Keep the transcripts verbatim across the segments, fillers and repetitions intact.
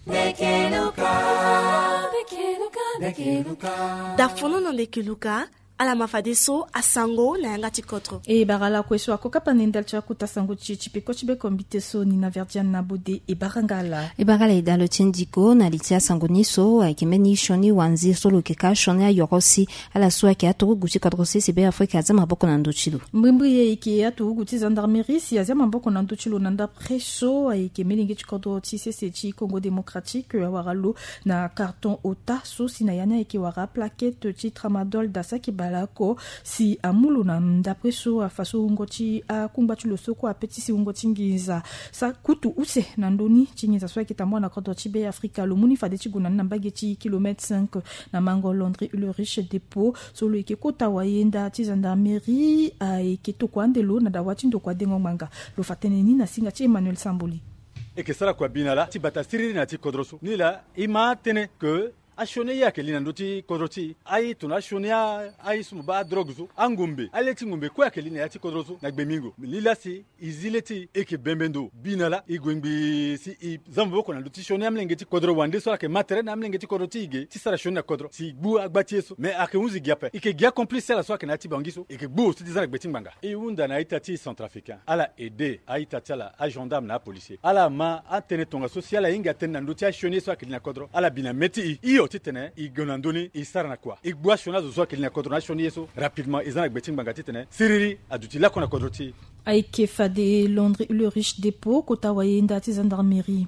Lekeluka, lekeluka, lekeluka. Dafono no lekeluka. Ala mafade so asango na yanga tikotro. E barala kweso akoka nendal chakuta sango chichipiko chibe kombite so ni na verdian na bode e barangala. E barala e dalo tindiko na litia sango niso a kimeni shoni wanzi solo keka shoni a yorosi ala soa ki aturu guti kodrosi sibe Afrika zama boko na ndochilo. Mbimbi e ki aturu guti gendarmerie si azama boko na ndochilo nanda preso e kimeni ngi chikodro tise se chi Congo démocratique waralo na carton ota so sinayana e ki wara plaquette chi tramadol dasa ki lako si amulu na ndapre so afaso ngoti a kumbatu losoko a petisi ngoti ngiza sa kutu use na ndoni chingiza so kitambo na kodo chibe Afrika lo muni fade chiguna na bageti kilomètre cinq na mango Londres le riche dépôt so lo ikekota wayenda tizanda mairie a iketoko andelo na dawati ndoko adengo manga lo fateneni na singa chi Emmanuel Samboli e ke sala kwa binala ti batasiri na ti kodroso ni la ima tene que ashone ya ke lina ndoti kodroti ai tunashone ya ai sumba drogzu angumbe aleti ngumbe kwa ke lina ya ti kodrozo na gbemingo lila si izileti eke bembendo binala igwengbi si i zambo ko na ndoti shone amlenge ti kodro wande so ke matere na amlenge ti kodroti ige ti sara shone na kodro si gbu agbatieso me ake unzi giape ike gia complice la so ke na ti bangiso ike gbu si dizana gbeting banga e unda na itati centrafricain ala aider aitati ala a gendarme na policier ala ma antene tonga social inga tena ndoti ashone so ke lina kodro ala bina meti i titene igonandoni isarana kwa igboa shona zo ke lina kodro na shoni yeso rapidement izana gbeting banga titene siriri aduti la kona kodroti aike fade Londres le riche dépôt kota wayenda ti gendarmerie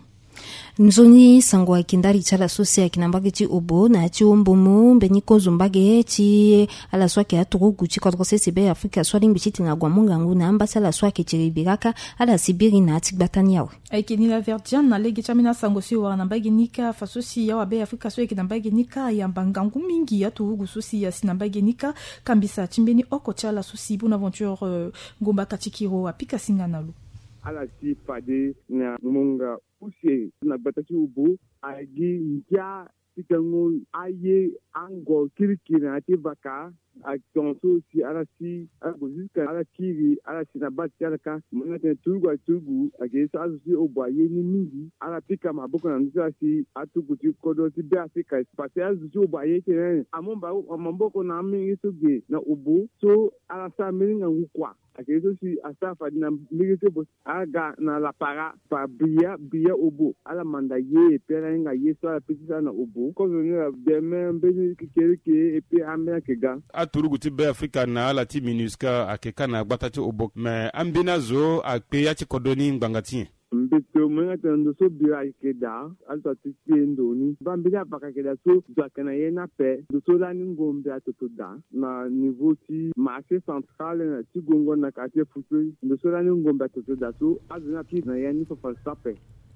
nzoni sangwa kindari chala sosia kinambage ti obo na ti ombomu mbeni kozumbage ti ala swake aturu guchi kodrose sebe Afrika swalimbi ti tinga gwamungangu na ambasa la swake chiribiraka ala sibiri na tigbatani yawe aike ni la verdian na lege chamina sango si wa nambage nika fasosi yawa be Afrika so kinambage nika ya mbangangu mingi aturu gusosi ya sinambage nika kambisa timbeni oko chala sosi bona aventure uh, ngomba katikiro apika singanalu ala si fade na munga usie na bataki ubu agi nja tikango aye ango kirikiri na te baka a tonso si ala si agozika ala kiri ala sinabati ala ka mwana tugu tugu agi sa si obaye ni mingi ala pika maboko na nza si atugu ti kodo ti be Afrika pase azu si obaye te amomba amamboko na mingi suge na ubu so ala sa minga ngukwa akeso si asafa na migete bo aga na la para pa bia bia obo ala manda ye pera nga yeso ala petisa na obo ko zoni la demain mbeni kikereke et puis amena kega aturugu ti be Afrika na ala ti minuska akeka na gbatati obo me ambina zo akpe ya ti kodoni ngbangati mbeto mwenga tendo so bia ikeda alto tikendo ni bambia pakakeda so zakana yena pe do so la ngombe atotoda na niveau ti marché central na ti gongo na quartier futu do so la ngombe atotoda so azuna ki na yeni fo falsape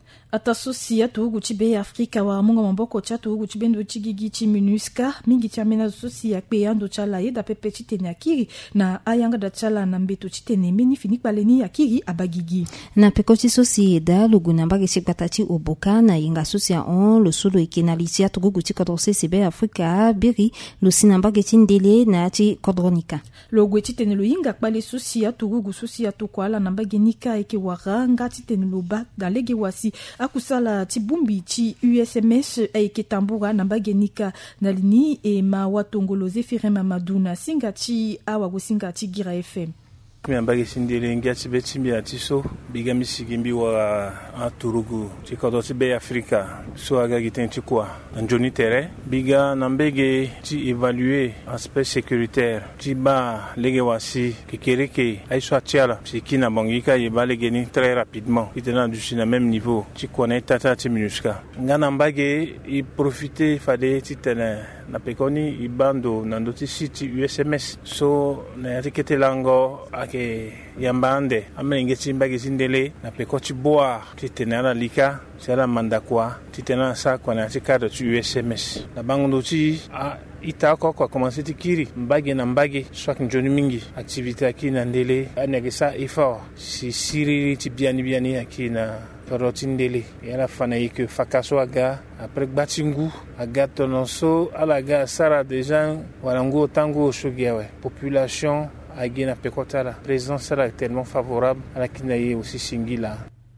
atasosi atugu chibe Afrika wa munga mamboko cha tugu chibendo chigigi chi minuska mingi chamena sosi ya pe ando chala yeda pepe chitene akiri na ayanga da chala na mbeto chitene meni fini baleni akiri abagigi na pekoti sosi eda luguna mbage chikbatati oboka na inga sosi ya on lo solo ikenalisia tugu chikodrose sebe Afrika biri lo sinambage chindele na chi kodronika logo chitene lo inga kbale sosi ya tugu sosi ya tukwala na mbage nika eke waranga chitene lo ba da lege wasi akusala tibumbi chi U S M S aike tambura na bagenika na lini e ma watongoloze firema maduna singa chi awa gosinga chi gira F M kumi ambage sindele ngati betimbi atiso biga misigimbi wa aturugu chikodo tibe Afrika so aga gitenti kwa njoni tere biga nambege ti évaluer aspect sécuritaire ti ba lege wasi kekereke aiswa tiala ti kina bangika yeba lege ni très rapidement itena du na même niveau ti kona tata ti minuska ngana mbage i profiter fade ti tene na pekoni ibando na ndoti siti U S M S so na yatikete lango ake yambande amenge chimbage sindele na pekoti boa titenala lika sala mandakwa titena sa kwa na tikado tu U S M S na bango ti a ita ko ko commencer tikiri mbage na mbage soit njoni mingi activité akina ndele anege sa effort si siri ti biani biani akina Rotindele yana fana yike fakaso aga après batingu aga tononso alaga sara déjà warango tango shogiawe population agina pekotala présence là tellement favorable à la kinaye aussi singila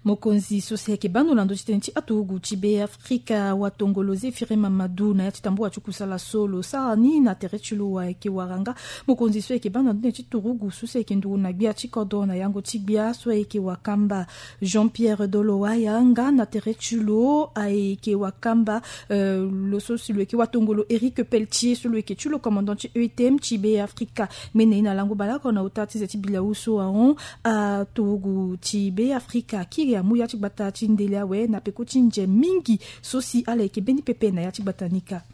mokonzi sosia ke bando lando chitenchi atugu chibe Afrika watongoloze fire Mamadou na yatambua chukusala solo sani na terechulu wa ke waranga mokonzi sosia ke bando lando chiturugu sosia ke ndu na bia chikodo na yango chibia sosia ke wakamba Jean-Pierre Dolowa yanga na terechulu ai ke wakamba euh, le sosi ke watongolo Eric Pelletier celui ke chulo commandant chi E T M chibe Afrika mene na lango balako na utati zeti bila uso aon a turugu chibe Afrika ki ya muya chibata chindele we na peko chinje mingi sosi ale ke beni pepe na ya chibatanika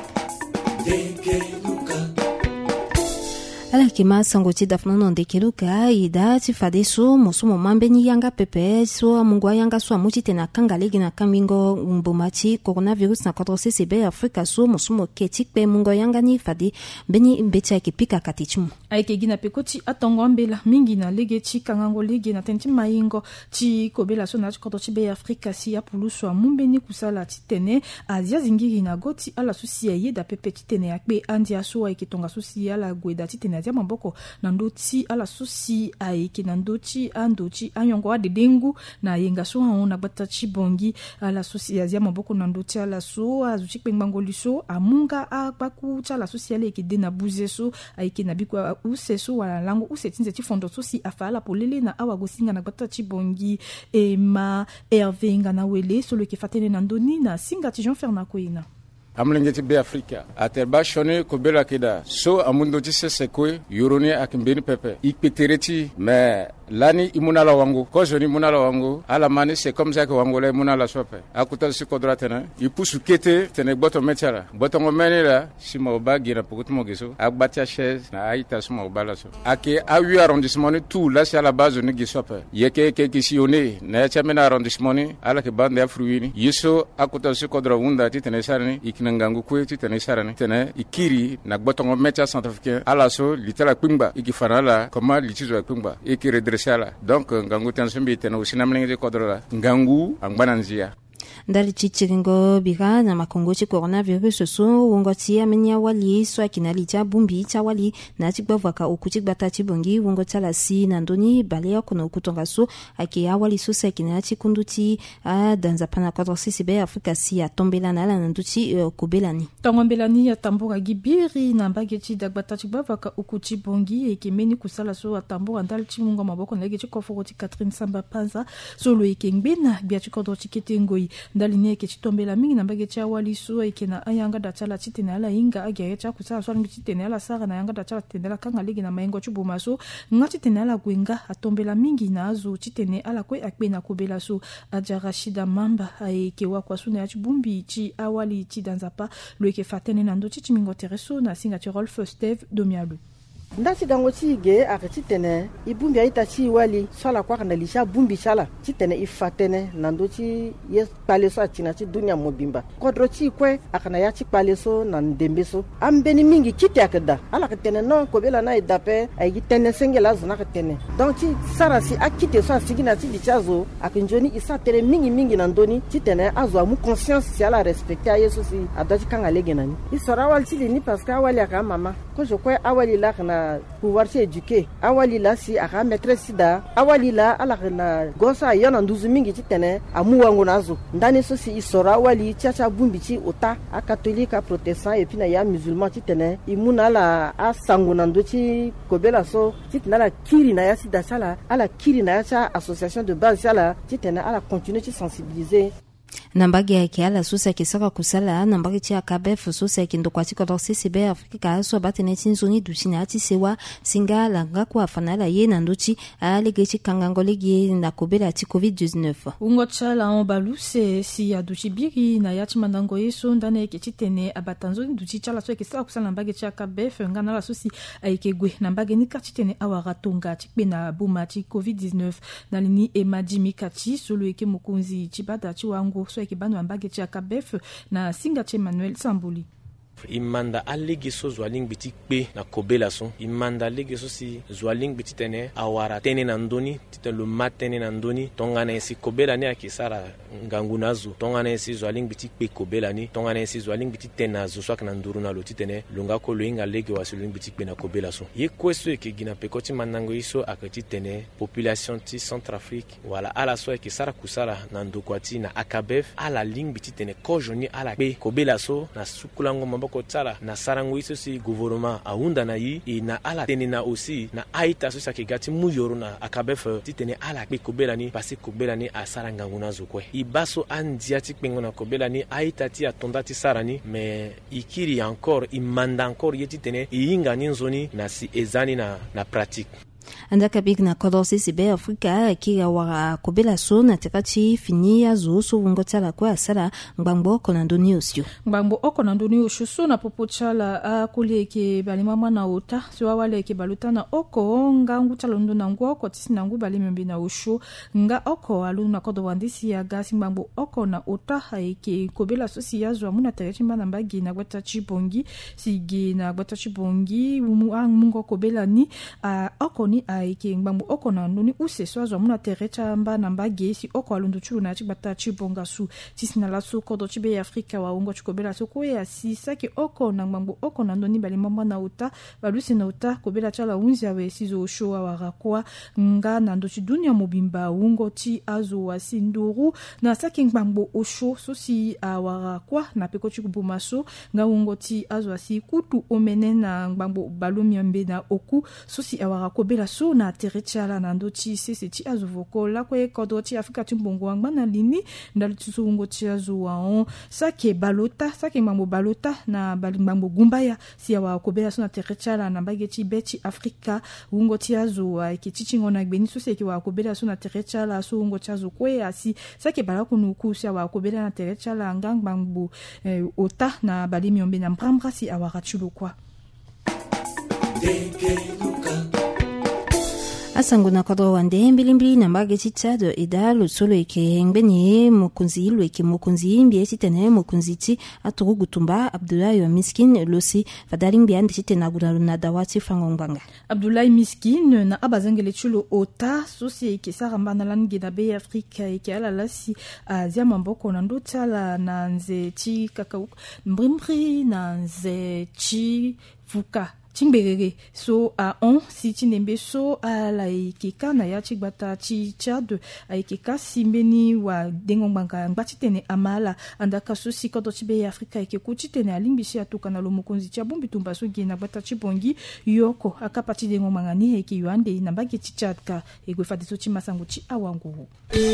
ala kima sango ti dafna non de keluka ida ti fade so mosumo mambeni yanga pepe so mungwa yanga so amuti tena kangalegi na kamingo mbomati coronavirus na contre C C B Afrika so mosumo ketik pe mungo yanga ni fade beni mbeti ke pika katichum ai ke gina pekoti atongo mbela mingi na lege ti kangango lege na tenti maingo ti kobela so na contre C C B Afrika si ya puluso amumbeni kusala ti tene azia zingiri na goti ala susi ye da pepe ti tene akbe andia so ai ke tonga susi ala gweda ti tene azia mamboko na ndoti ala susi ai ke na ndoti andoti anyongo wa dengu na yenga so na gbata chi bongi ala susi azia mamboko na ndoti ala so azuchi pengbango so amunga akbaku cha la susi ale ke de na buze so ai ke na bikwa use so wala lango use tinze ti fondo so si afala polele na awa gosinga na gbata chi bongi e ma Hervé ngana wele so le ke fatene na ndoni na singa ti Jean Fernand Koina amlengeti be Afrika aterba shone ko bela keda so amundo ti sese ko yoroni akimbeni pepe ikpetereti mais lani imunala wangu ko joni imunala wangu ala mani c'est comme ça que wangu la imunala sope akuta si kodra tena ipusu kete tene boto metara boto ngomeni la sima obagi na pokutu mogeso akbatia chaise na aita sima obala so ake a huit arrondissement tout là c'est à la base ni gisope yeke ke kisione na chamena arrondissement ni ala ke bande afruini yiso akuta si kodra wunda ti tene sarani ngangu kwe ti tene sarani tene ikiri na gbotongo mecha centrafricain ala so litala kwimba ikifanala koma litizo kwimba ikiredresala donc ngangu tansembi tene usinamlenge kodrola ngangu angbananzia ndali chichiringo biga na makongo chi coronavirus so wongo ti amenya wali so akinali cha bumbi cha wali na ti gbavaka okuti gbata ti bongi wongo tala si na ndoni balea kono okutonga so ake awali so sa akinali ti kunduti a danza pana contre C C B Afrika si atombela na la nduti uh, kobelani tongombelani ya tambura gibiri na mbageti dagbata ti gbavaka okuti bongi eke meni kusala so atambura ndali ti mungo maboko na lege ti koforo ti Catherine Samba Panza so lo eke ngbena bia ti kodro ti ketengoi ndalini ke chitombela mingi na mbage cha wali so ike na ayanga da chala chitene ala inga agya cha kusala so ngitene ala sara na yanga da chala tendela kanga ligi na maingo chubuma so ngati tene ala gwenga atombela mingi na azu chitene ala kwe akbe na kubela so aja Rashida Mamba aike wa kwa suna ya chibumbi chi awali chi danzapa lo ike fatene na ndo chi mingo tereso na singa chi Rolf Steve Domialu ndasi dango chige akati tene ibumbi aita chi wali sala kwa kana lisha bumbi sala chitene ifatene nando chi yes paleso achina chi dunia mobimba kodro chi kwe akana ya chi paleso na ndembeso ambeni mingi kiti akada ala katene no kobela na idape ay tene sengela zona katene donc chi sara si akite so asigina chi dichazo akinjoni isa tere mingi mingi nandoni chitene azo amu conscience si ala respecter yeso si adachi kanga legenani isora wal chi ni parce que awali aka mama ko je kwe awali la kana pouvoir s'éduquer awali la si aka maîtresse sida awali la ala na gosa yana nduzu mingi titene amu wangu nazo ndani so si isora awali chacha bumbi chi ota a catholique a protestant et puis na ya musulman titene imuna la a sangu na ndochi kobela so titena la kiri na ya sida sala ala kiri na ya cha association de base sala titene ala continuer ci sensibiliser nambagi yake ala susa kisaka kusala nambagi chi akabef susa kindokwa chi kodro C C B Afrika so batene tinzoni dusina ati sewa singa langa kwa fanala ye nandochi alege chi kangango legi na kobela ti covid dix-neuf ungo chala on baluse si aduchi biri na yati mandango yeso ndane ke chitene abatanzo duchi chala so kisaka kusala nambagi chi akabef ngana la susi aike gwe nambagi ni kachitene awaratonga chikbe na buma chi covid dix-neuf nalini emadimi kachi solo eke mukunzi chibada chi wango so eke banu ambage cha kabef na singa che Emmanuel Sambuli imanda alege so zwaling biti pe na kobela so imanda alege so si zwaling biti tene awara tene na ndoni tite lo matene na ndoni tongana si kobela ni akisara ngangunazo tongana si zwaling biti pe kobela ni tongana si zwaling biti tena zo swak na nduru na lo titene lunga ko lo inga lege wa zwaling biti pe na kobela so ye kweso ke gina pekoti manango iso akati tene population ti Centrafrique wala ala so akisara kusara na ndokwati na akabef ala ling biti tene kojoni ala pe kobela so na sukulango maboko tsala na sarango iso si gouvernement aunda na yi e na ala tene na aussi na aita so sakigati muyoro na akabef titene ala pe kobela ni pasi kobela ni asaranga nguna zokwe ibaso andiati pengo na kobela ni aita ti atonda ti sarani mais ikiri encore imanda encore yeti tene inga ni nzoni na si ezani na na pratique andaka big na kodorsi sibe Afrika kiga wara kobela so na tekati finia zo so ngotala kwa sala ngbangbo konandoni osio ngbangbo okonandoni osio so na popochala a kuleke bali mama na ota so wale ke baluta na oko nga ngutalondo na ngwa ko tisina ngu bali membe na osio nga oko alu na kodo wandisi ya gasi ngbangbo oko na ota haike kobela so si yazo amuna tekati mbana mbagi na gwata chibongi sige na gwata chibongi umu ang mungo kobela ni a oko ni aike ngbambu oko na ndoni use swazo muna terecha mba na mbage si oko alundu chulu na chibata chibonga su tisina la su kodo chibe ya Afrika wa ungo chikobela so ko ya si sake oko na ngbambu oko na ndoni bali mama na uta balusi na uta kobela chala unzi awe sizo showa warakwa nga na ndochi dunia mobimba ungo ti azo wasinduru na sake ngbambu osho so si warakwa na peko chikubuma so nga ungo ti azo asi kutu omene na ngbambu balumi ambe na oku so si warakobela so na terechala na ndochi sese ti azuvoko la kwe kodo ti Afrika timbongo wangba na lini ndali tsuungo ti azu waon sake balota sake mambo balota na balimambo gumbaya si wa kobela so na terechala na bageti beti Afrika ungo ti azu wa kitichingo na gbeni so se ki wa kobela so na terechala so ungo ti azu kwe asi sake balakunu ku si wa kobela na terechala ngangbambo eh, ota na balimi ombe na mbrambra si awara chulukwa asango na kodro wande mbilimbili na mbage chitado ida lusolo ike ngbeni mukunzi ilu ike mukunzi mbie chitene mukunzi chi aturu gutumba Abdoulaye Miskin losi fadali mbia ndi chitena guna na dawati fangongbanga Abdoulaye Miskin na abazangele chulo ota sosi ike saramba na langi na be Afrika ike ala lasi azia mamboko na ndotala na nze chi kakau mbrimbri na nze chi fuka Chimberere so a on si chinembe so a la ikeka na ya chigbata chi chad a ikeka simbeni wa dengombanga ngati tene amala andaka so si kodo chibe Afrika ike kuti tene alimbishi atuka na lomukonzi cha bombi tumba so gina gbata chibongi yoko akapati dengombanga ni ike yuande na mbage chi chadka egwe fadiso chi masango chi awangu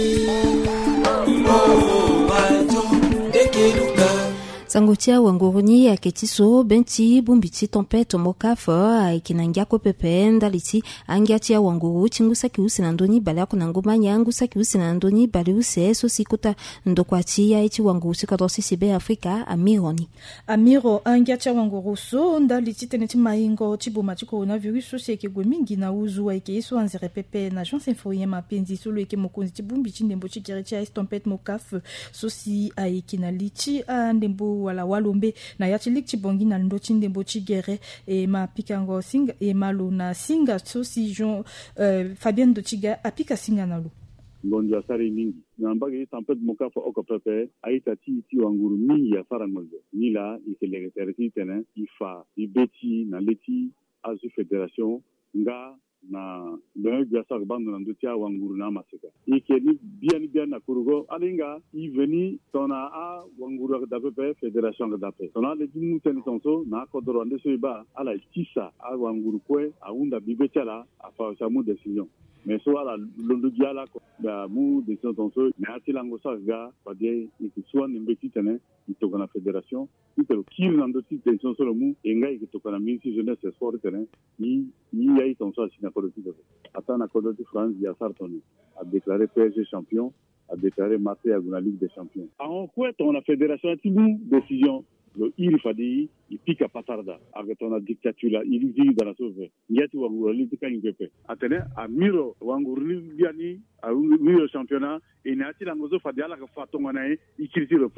sangotia wangoroni ya ketiso benti bumbiti tempete mokafa ikinangia ko pepe ndaliti angiatia wangoro chingusa kiusi na ndoni bali akuna ngoma nyangusa kiusi na ndoni bali use so sikota ndokwati ya iti wangoro sikadosi sibe Afrika amironi amiro angiatia wangoro so ndaliti teneti maingo chiboma chiko na virus so seke gwemingi na uzu wa ike so anzere pepe na Jean Symphorien mapenzi so lo ike mokonzi chibumbi chindembo chikiricha tempete mokafa so si aikina lichi andembo wala walombe na yachilik chibongi na ndo chindembo chigere e ma pikango singa e malo na singa so si Jean uh, Fabien do chiga apika singa nalo ngonja sari mingi na mbage tempete mokafa okopepe aita ti ti wanguru mingi ya sara ngolbe nila ikelege tereti tene ifa ibeti na leti azu federation nga na le gasa bando na ndotia wanguru na masika ikeni bien bien na kurugo alinga iveni tona a wanguru da pepe federation da pepe tona le dimu ten tonso na kodoro ande soiba ala tisa a wanguru kwe aunda bibetala afa samu decision mais so ala londo diala ko da mu decision tonso na atilango sa ga padie ikiswa nimbeti tene itokana federation itelo kiri na ndoti decision solo mu enga ikitokana ministre jeunesse sport tene ni ni yayi tonso asina politique atana kodoti France ya Sartoni a déclaré P S G champion a déclaré Marseille à la Ligue des champions en quoi ton la fédération tibu décision le il fadi il pique à patarda avec ton dictature là il vit dans la sauve ngati wa ngurali tika ngepe atene a miro wa ngurali biani a miro championnat et nati la ngozo fadi ala ka fatonga na ikiriti reprendre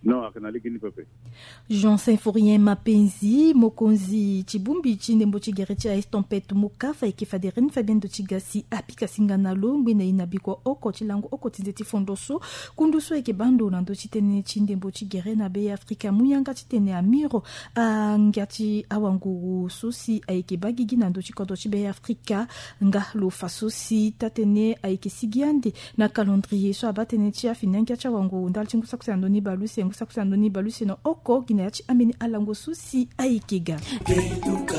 non akana ligini pepe Jean Symphorien Mapenzi mokonzi chibumbi chindembo chigere cha estompetu mukafa ikifaderen Fabien do chigasi apika singana longwe na inabikwa oko chilango oko tindeti fondoso kunduso ekebando nando chitene chindembo chigere na be Afrika muyanga chitene amiro ngati awanguru sosi aikebagigi nando chikodo chibe Afrika nga lo fasosi tatene aikesigiande na calendrier so abatene chia finanga cha wangu ndal chingusa kusandoni balusi ngusa kusandoni balusi no oko ginachi ameni alango sosi aikega.